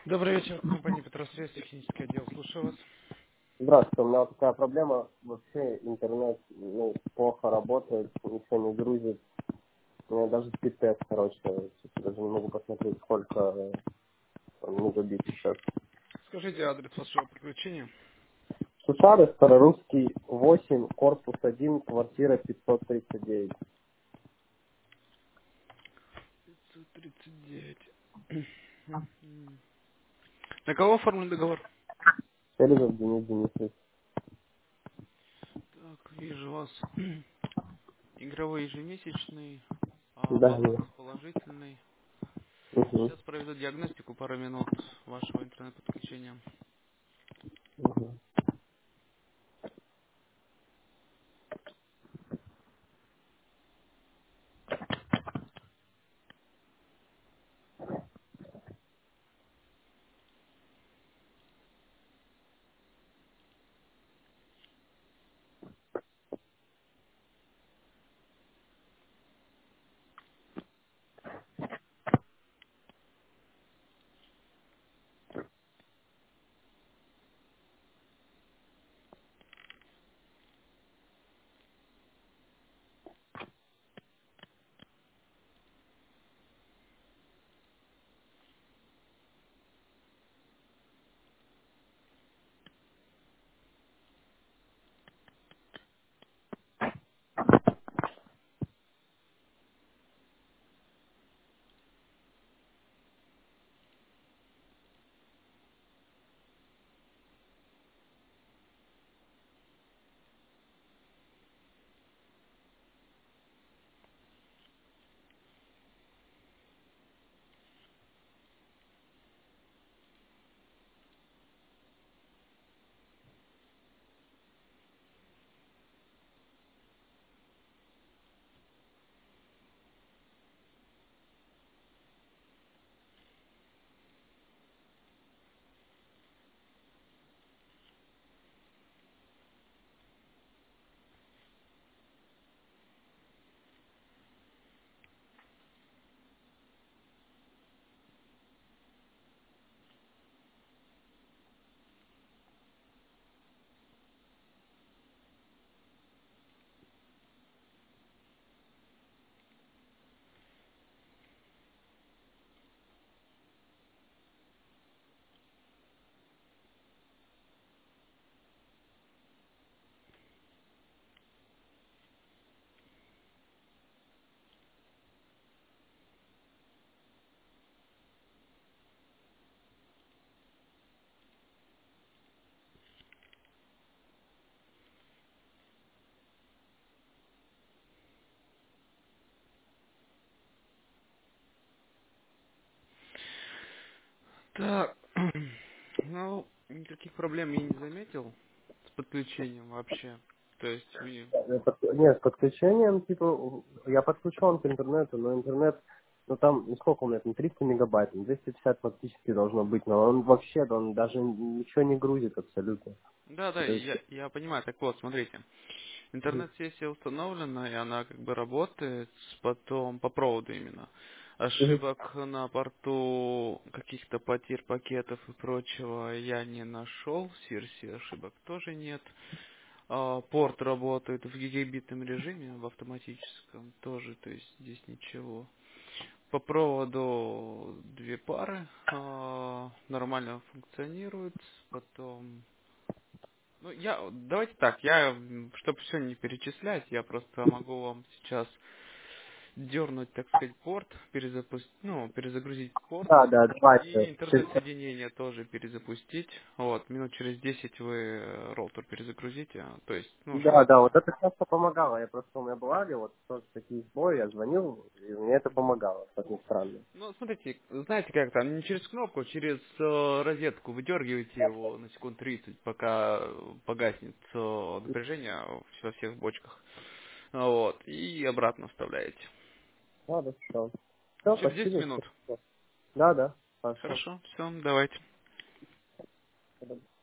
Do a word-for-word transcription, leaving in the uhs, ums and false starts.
Добрый вечер, компания Петросвязь, технический отдел, слушаю вас. Здравствуйте, у меня вот такая проблема. Вообще интернет ну, плохо работает, ничего не грузит. У меня даже спид-тест, короче, сейчас даже не могу посмотреть, сколько э, он мегабит сейчас. Скажите адрес вашего подключения. Сушары, Старорусский, восемь, корпус один, квартира пятьсот тридцать девять. пятьсот тридцать девять. Мгм. На кого оформлен договор? Селезов Денис Денисович. Так, вижу вас. Игровой ежемесячный, а, Да, баланс да. положительный. Угу, Сейчас проведу диагностику пару минут вашего интернет-подключения. угу. Так, ну, никаких проблем я не заметил с подключением вообще. То есть вы... Э, под- Нет, с подключением, типа, я подключен к интернету, но интернет, ну там, ну сколько у меня там, триста мегабайт, ну, двести пятьдесят фактически должно быть, но он вообще, он даже ничего не грузит абсолютно. Да, да, То есть, я, я понимаю. Так вот, смотрите. мгм, Интернет-сессия установлена, и она как бы работает, потом по проводу именно. мгм. Ошибок на порту, каких-то потерь пакетов и прочего я не нашел. В Сирсе ошибок тоже нет. А, Порт работает в гигабитном режиме, в автоматическом тоже, то есть здесь ничего. По проводу две пары а, нормально функционируют, потом ну, я, давайте так, я, чтобы все не перечислять, я просто могу вам сейчас дернуть, так сказать, порт, перезапустить, ну, перезагрузить порт, Да, да, и давайте. интернет-соединение тоже перезапустить. Вот, минут через десять вы э, роутер перезагрузите, а, то есть, ну, Да, чтобы... да, вот это часто помогало. Я просто, у меня бывали вот тоже такие сбои, я звонил, и мне это Мгм. помогало, как ни странно. Ну, смотрите, знаете как там, не через кнопку, а через э, розетку выдергиваете его на секунд тридцать, пока э, погаснет э, напряжение во всех бочках. Вот, и обратно вставляете. Ладно, все. Все, Через десять спасибо. минут. Да, да, хорошо. Хорошо, все, давайте.